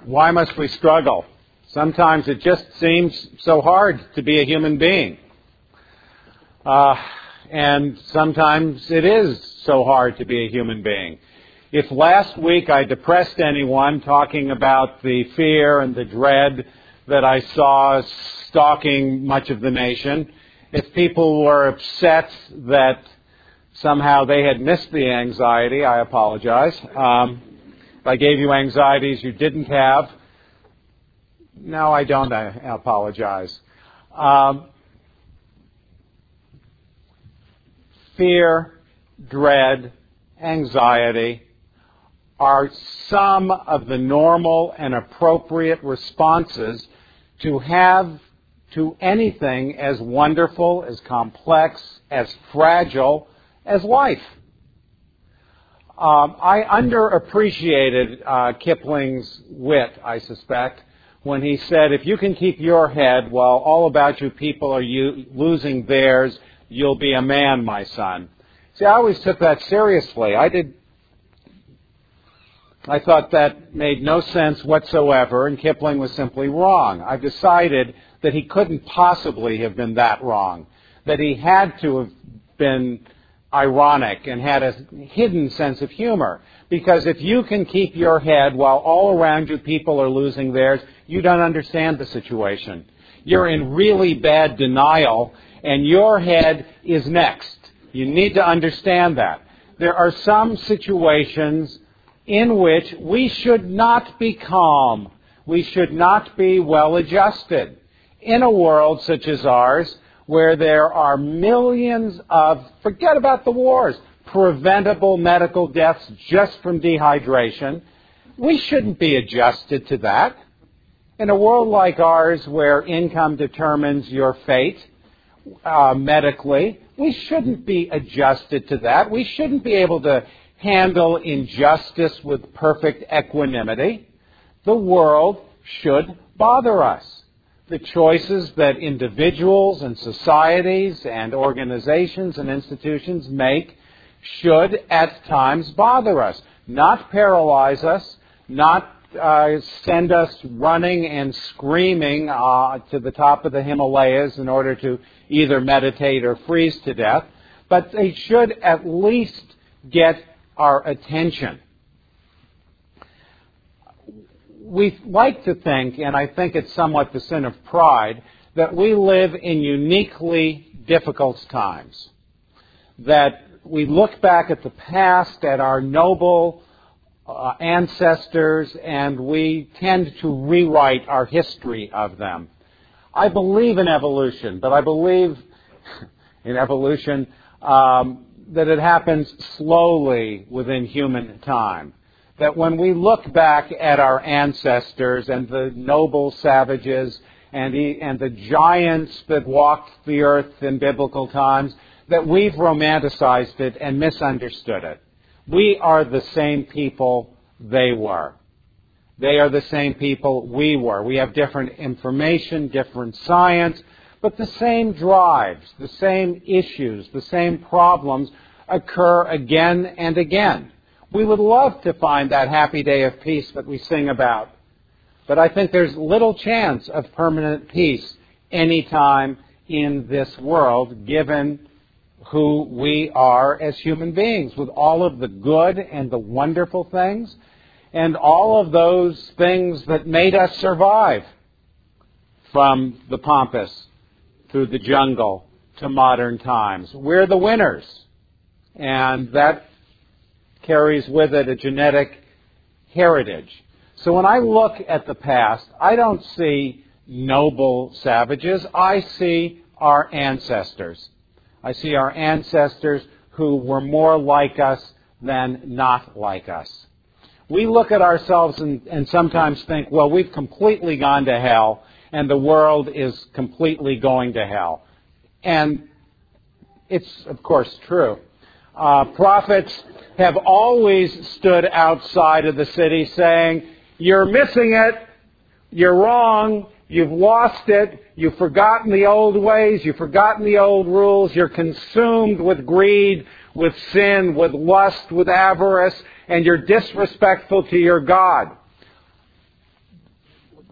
Why must we struggle? Sometimes it just seems so hard to be a human being. And sometimes it is so hard to be a human being. If last week I depressed anyone talking about the fear and the dread that I saw stalking much of the nation, if people were upset that somehow they had missed the anxiety, I apologize. If I gave you anxieties you didn't have, no, I don't apologize. Fear, dread, anxiety are some of the normal and appropriate responses to have to anything as wonderful, as complex, as fragile as life. I underappreciated Kipling's wit, I suspect, when he said, if you can keep your head while all about you people are losing theirs, you'll be a man, my son. See, I always took that seriously. I thought that made no sense whatsoever, and Kipling was simply wrong. I've decided that he couldn't possibly have been that wrong, that he had to have been ironic and had a hidden sense of humor. Because if you can keep your head while all around you people are losing theirs, you don't understand the situation. You're in really bad denial, and your head is next. You need to understand that. There are some situations in which we should not be calm. We should not be well adjusted. In a world such as ours, where there are millions of, forget about the wars, preventable medical deaths just from dehydration, we shouldn't be adjusted to that. In a world like ours, where income determines your fate medically, we shouldn't be adjusted to that. We shouldn't be able to handle injustice with perfect equanimity. The world should bother us. The choices that individuals and societies and organizations and institutions make should at times bother us, not paralyze us, not send us running and screaming to the top of the Himalayas in order to either meditate or freeze to death, but they should at least get our attention. We like to think, and I think it's somewhat the sin of pride, that we live in uniquely difficult times. That we look back at the past, at our noble ancestors, and we tend to rewrite our history of them. I believe in evolution, but I believe in evolution that it happens slowly within human time. That when we look back at our ancestors and the noble savages and the giants that walked the earth in biblical times, that we've romanticized it and misunderstood it. We are the same people they were. They are the same people we were. We have different information, different science, but the same drives, the same issues, the same problems occur again and again. We would love to find that happy day of peace that we sing about. But I think there's little chance of permanent peace anytime in this world, given who we are as human beings, with all of the good and the wonderful things, and all of those things that made us survive, from the pampas through the jungle to modern times. We're the winners, and that carries with it a genetic heritage. So when I look at the past, I don't see noble savages. I see our ancestors. I see our ancestors who were more like us than not like us. We look at ourselves and sometimes think, well, we've completely gone to hell, and the world is completely going to hell. And it's, of course, true. Prophets have always stood outside of the city saying, you're missing it, you're wrong, you've lost it, you've forgotten the old ways, you've forgotten the old rules, you're consumed with greed, with sin, with lust, with avarice, and you're disrespectful to your God.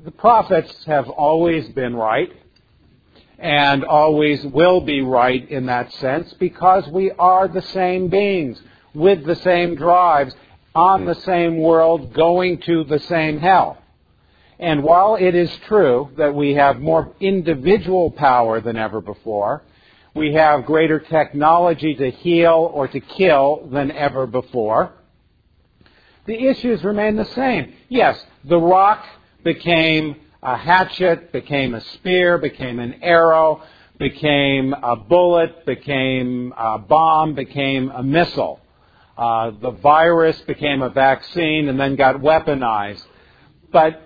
the prophets have always been right and always will be right in that sense because we are the same beings with the same drives on the same world going to the same hell. And while it is true that we have more individual power than ever before, we have greater technology to heal or to kill than ever before, the issues remain the same. Yes, the rock became a hatchet, became a spear, became an arrow, became a bullet, became a bomb, became a missile. The virus became a vaccine and then got weaponized. But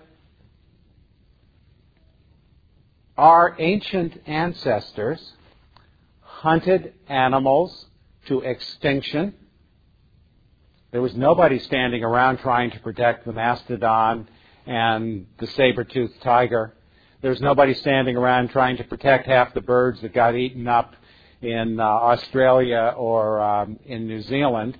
our ancient ancestors hunted animals to extinction. There was nobody standing around trying to protect the mastodon and the saber-toothed tiger. There was nobody standing around trying to protect half the birds that got eaten up in Australia or in New Zealand.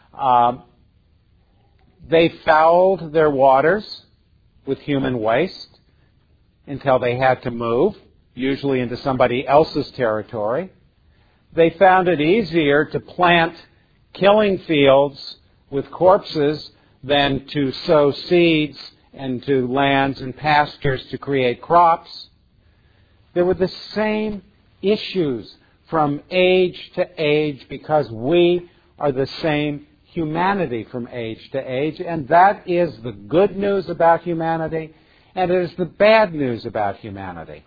They fouled their waters with human waste until they had to move, usually into somebody else's territory. They found it easier to plant killing fields with corpses than to sow seeds and to lands and pastures to create crops. There were the same issues from age to age because we are the same humanity from age to age, and that is the good news about humanity, and it is the bad news about humanity.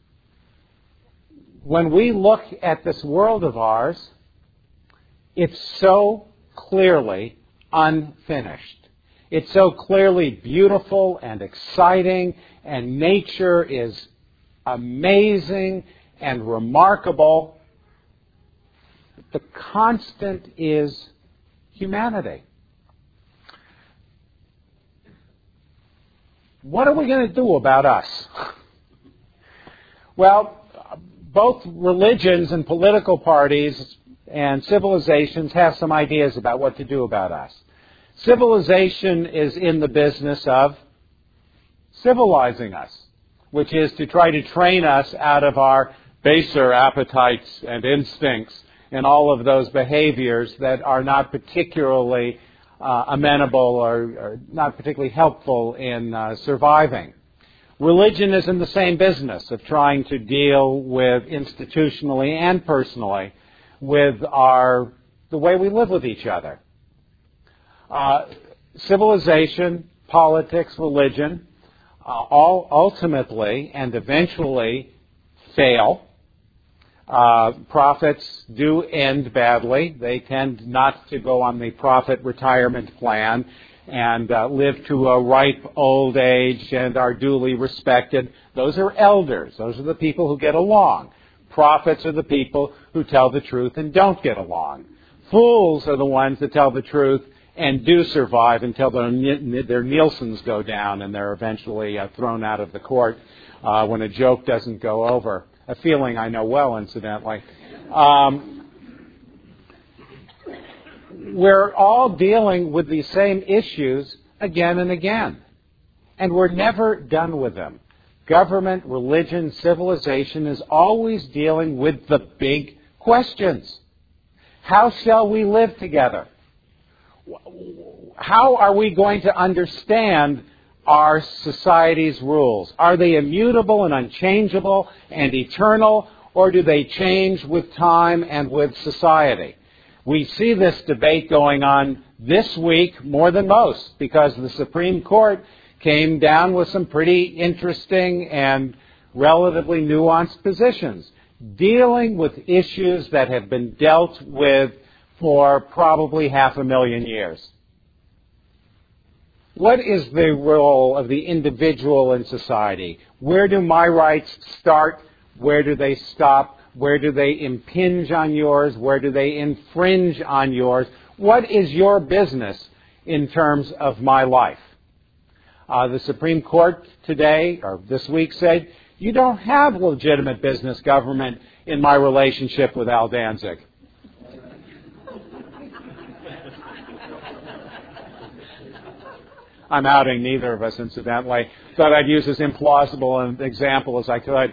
When we look at this world of ours, it's so clearly unfinished. It's so clearly beautiful and exciting, and nature is amazing and remarkable. The constant is humanity. What are we going to do about us? Well, both religions and political parties and civilizations have some ideas about what to do about us. Civilization is in the business of civilizing us, which is to try to train us out of our baser appetites and instincts and all of those behaviors that are not particularly amenable or not particularly helpful in surviving. Religion is in the same business of trying to deal with institutionally and personally with the way we live with each other. Civilization, politics, religion, all ultimately and eventually fail. Prophets do end badly. They tend not to go on the prophet retirement plan and live to a ripe old age and are duly respected. Those are elders. Those are the people who get along. Prophets are the people who tell the truth and don't get along. Fools are the ones that tell the truth and do survive until their Nielsen's go down and they're eventually thrown out of the court when a joke doesn't go over. A feeling I know well, incidentally. We're all dealing with these same issues again and again, and we're never done with them. Government, religion, civilization is always dealing with the big questions. How shall we live together? How are we going to understand our society's rules? Are they immutable and unchangeable and eternal, or do they change with time and with society? We see this debate going on this week more than most because the Supreme Court came down with some pretty interesting and relatively nuanced positions, dealing with issues that have been dealt with for probably 500,000 years. What is the role of the individual in society? Where do my rights start? Where do they stop? Where do they impinge on yours? Where do they infringe on yours? What is your business in terms of my life? The Supreme Court today, or this week, said, you don't have legitimate business government in my relationship with Al Danzig. I'm outing neither of us, incidentally. Thought I'd use as implausible an example as I could.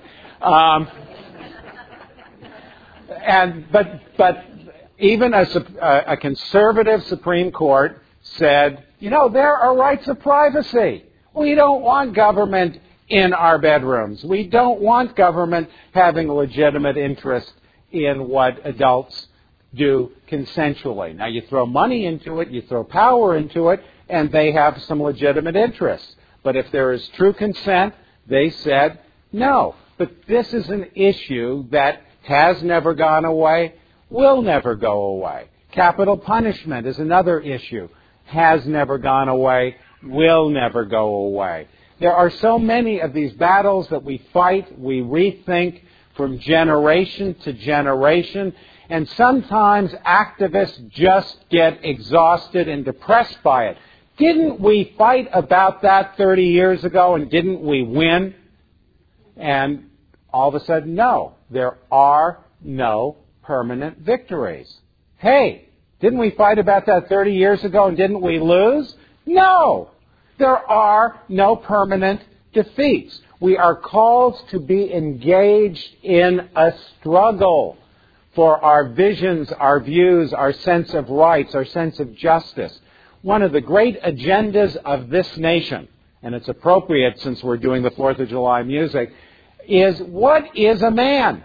But even a conservative Supreme Court said, there are rights of privacy. We don't want government in our bedrooms. We don't want government having a legitimate interest in what adults do consensually. Now, you throw money into it, you throw power into it, and they have some legitimate interests. But if there is true consent, they said no. But this is an issue that has never gone away, will never go away. Capital punishment is another issue. Has never gone away, will never go away. There are so many of these battles that we fight, we rethink from generation to generation, and sometimes activists just get exhausted and depressed by it. Didn't we fight about that 30 years ago and didn't we win? And all of a sudden, no, there are no permanent victories. Hey, didn't we fight about that 30 years ago and didn't we lose? No, there are no permanent defeats. We are called to be engaged in a struggle for our visions, our views, our sense of rights, our sense of justice. One of the great agendas of this nation, and it's appropriate since we're doing the 4th of July music, is what is a man?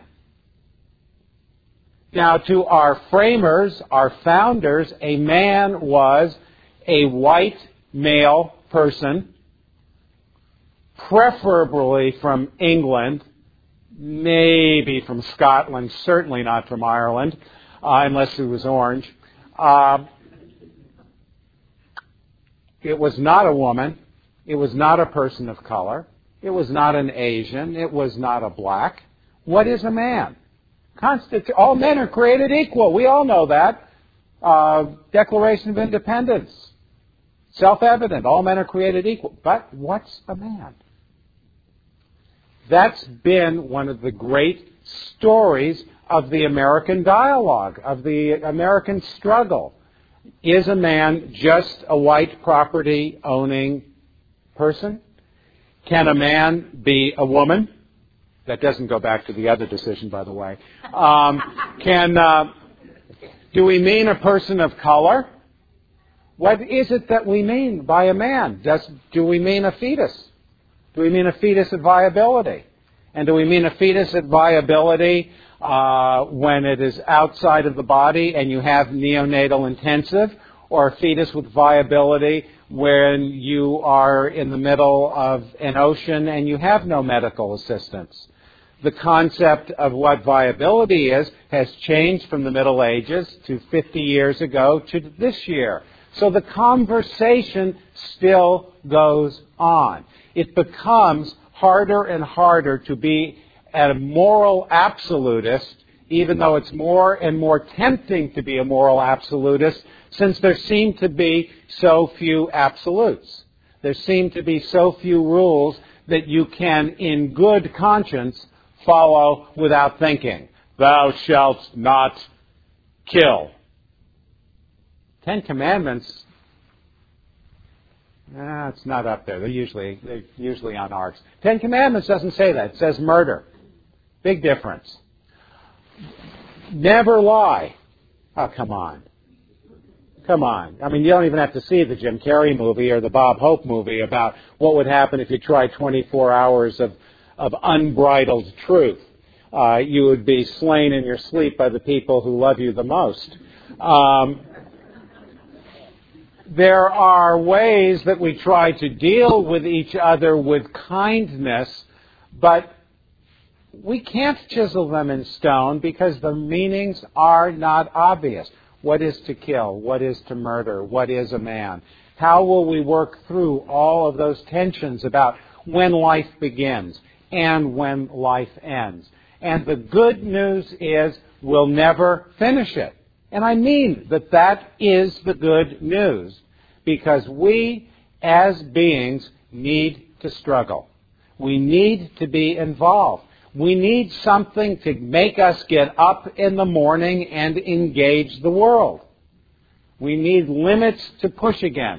Now, to our framers, our founders, a man was a white male person, preferably from England, maybe from Scotland, certainly not from Ireland, unless he was orange. It was not a woman. It was not a person of color. It was not an Asian. It was not a black. What is a man? All men are created equal. We all know that. Declaration of Independence. Self-evident. All men are created equal. But what's a man? That's been one of the great stories of the American dialogue, of the American struggle. Is a man just a white property-owning person? Can a man be a woman? That doesn't go back to the other decision, by the way. Do we mean a person of color? What is it that we mean by a man? Do we mean a fetus? Do we mean a fetus at viability? And do we mean a fetus at viability when it is outside of the body and you have neonatal intensive, or a fetus with viability when you are in the middle of an ocean and you have no medical assistance? The concept of what viability is has changed from the Middle Ages to 50 years ago to this year. So the conversation still goes on. It becomes harder and harder to be a moral absolutist, even though it's more and more tempting to be a moral absolutist, since there seem to be so few absolutes. There seem to be so few rules that you can, in good conscience, follow without thinking. Thou shalt not kill. 10 Commandments, it's not up there. They're usually on arcs. 10 Commandments doesn't say that. It says murder. Big difference. Never lie. Oh, come on. Come on. I mean, you don't even have to see the Jim Carrey movie or the Bob Hope movie about what would happen if you tried 24 hours of unbridled truth. You would be slain in your sleep by the people who love you the most. There are ways that we try to deal with each other with kindness, but we can't chisel them in stone because the meanings are not obvious. What is to kill? What is to murder? What is a man? How will we work through all of those tensions about when life begins and when life ends? And the good news is we'll never finish it. And I mean that is the good news, because we as beings need to struggle. We need to be involved. We need something to make us get up in the morning and engage the world. We need limits to push against.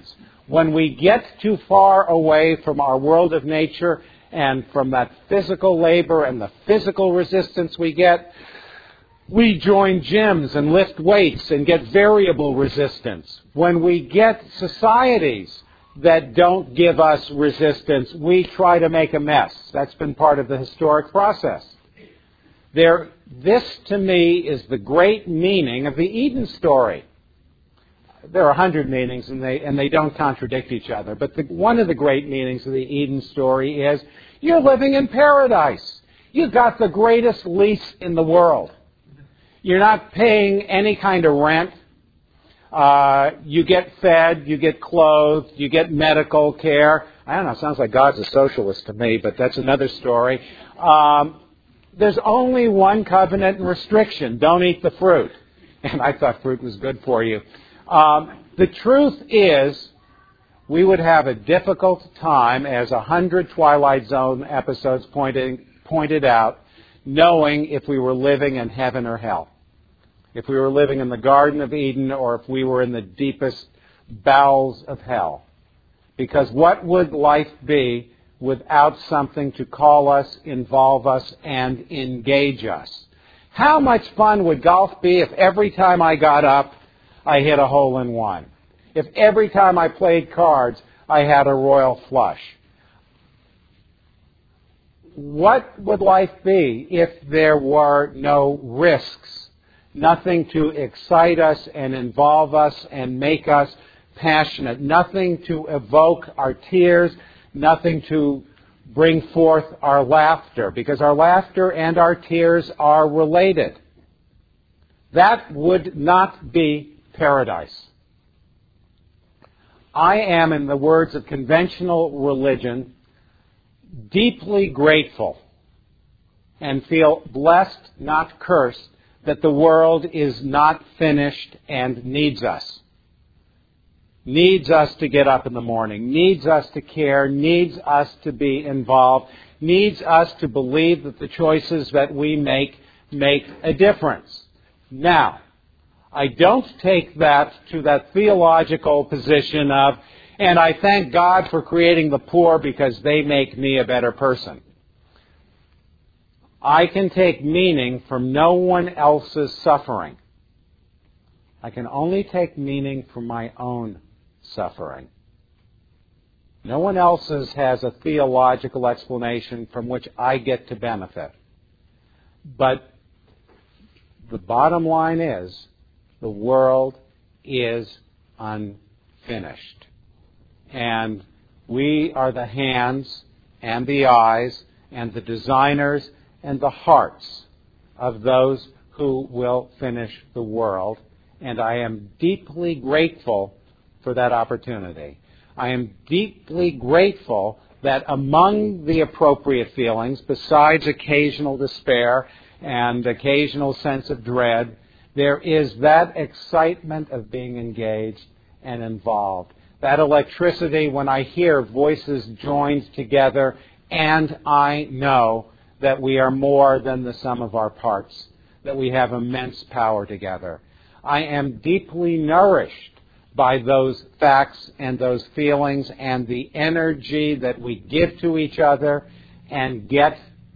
When we get too far away from our world of nature and from that physical labor and the physical resistance we get, we join gyms and lift weights and get variable resistance. When we get societies that don't give us resistance, we try to make a mess. That's been part of the historic process. This, to me, is the great meaning of the Eden story. There are 100 meanings, and they don't contradict each other. But one of the great meanings of the Eden story is you're living in paradise. You've got the greatest lease in the world. You're not paying any kind of rent. You get fed, you get clothed, you get medical care. I don't know, it sounds like God's a socialist to me, but that's another story. There's only one covenant and restriction. Don't eat the fruit. And I thought fruit was good for you. The truth is, we would have a difficult time, as 100 Twilight Zone episodes pointed out, knowing if we were living in heaven or hell. If we were living in the Garden of Eden or if we were in the deepest bowels of hell. Because what would life be without something to call us, involve us, and engage us? How much fun would golf be if every time I got up, I hit a hole-in-one? If every time I played cards, I had a royal flush? What would life be if there were no risks? Nothing to excite us and involve us and make us passionate. Nothing to evoke our tears. Nothing to bring forth our laughter. Because our laughter and our tears are related. That would not be paradise. I am, in the words of conventional religion, deeply grateful and feel blessed, not cursed, that the world is not finished and needs us. Needs us to get up in the morning, needs us to care, needs us to be involved, needs us to believe that the choices that we make a difference. Now, I don't take that to that theological position of, and I thank God for creating the poor because they make me a better person. I can take meaning from no one else's suffering. I can only take meaning from my own suffering. No one else's has a theological explanation from which I get to benefit. But the bottom line is, the world is unfinished. And we are the hands and the eyes and the designers and the hearts of those who will finish the world. And I am deeply grateful for that opportunity. I am deeply grateful that among the appropriate feelings, besides occasional despair and occasional sense of dread, there is that excitement of being engaged and involved. That electricity when I hear voices joined together, and I know that we are more than the sum of our parts, that we have immense power together. I am deeply nourished by those facts and those feelings and the energy that we give to each other and get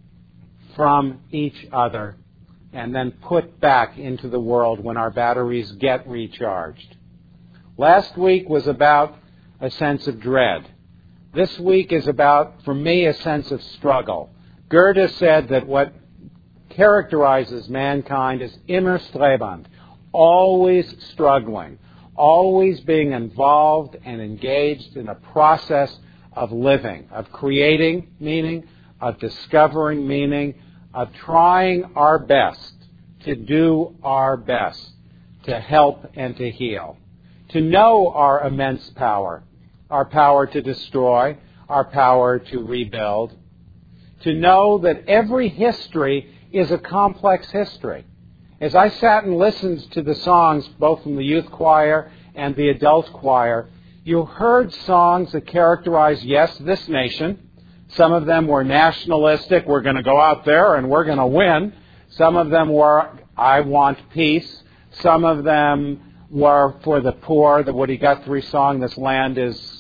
from each other and then put back into the world when our batteries get recharged. Last week was about a sense of dread. This week is about, for me, a sense of struggle. Goethe said that what characterizes mankind is immer strebend, always struggling, always being involved and engaged in a process of living, of creating meaning, of discovering meaning, of trying our best to do our best to help and to heal, to know our immense power, our power to destroy, our power to rebuild, to know that every history is a complex history. As I sat and listened to the songs, both from the youth choir and the adult choir, you heard songs that characterized, yes, this nation. Some of them were nationalistic, we're going to go out there and we're going to win. Some of them were, I want peace. Some of them were for the poor, the Woody Guthrie song, this land is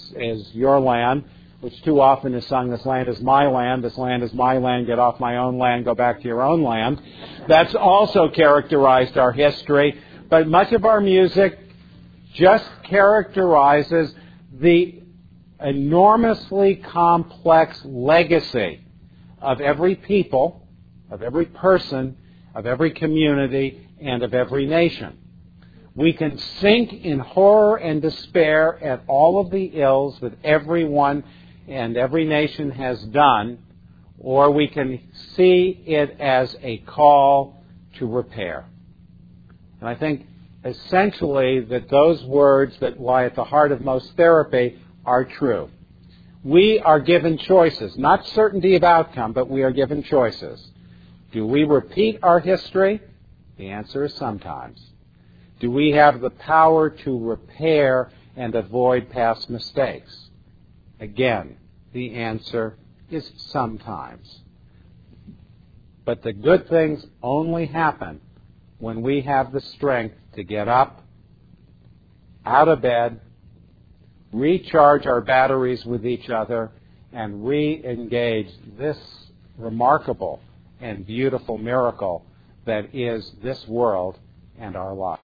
is your land, which too often is sung, this land is my land, get off my own land, go back to your own land. That's also characterized our history. But much of our music just characterizes the enormously complex legacy of every people, of every person, of every community, and of every nation. We can sink in horror and despair at all of the ills that everyone and every nation has done, or we can see it as a call to repair. And I think essentially that those words that lie at the heart of most therapy are true. We are given choices, not certainty of outcome, but we are given choices. Do we repeat our history? The answer is sometimes. Do we have the power to repair and avoid past mistakes? Again, the answer is sometimes. But the good things only happen when we have the strength to get up, out of bed, recharge our batteries with each other, and re-engage this remarkable and beautiful miracle that is this world and our lives.